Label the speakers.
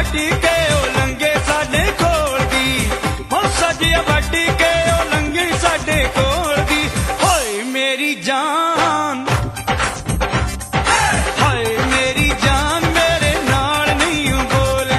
Speaker 1: ਵੱਢ ਕੇ ਉਹ ਲੰਘੇ ਸਾਡੇ ਕੋਲ ਦੀ, ਹੋ ਸਜਿਆ ਵੱਢ ਕੇ ਉਹ ਲੰਘੇ ਸਾਡੇ ਕੋਲ ਦੀ। ਹੋਏ ਮੇਰੀ ਜਾਨ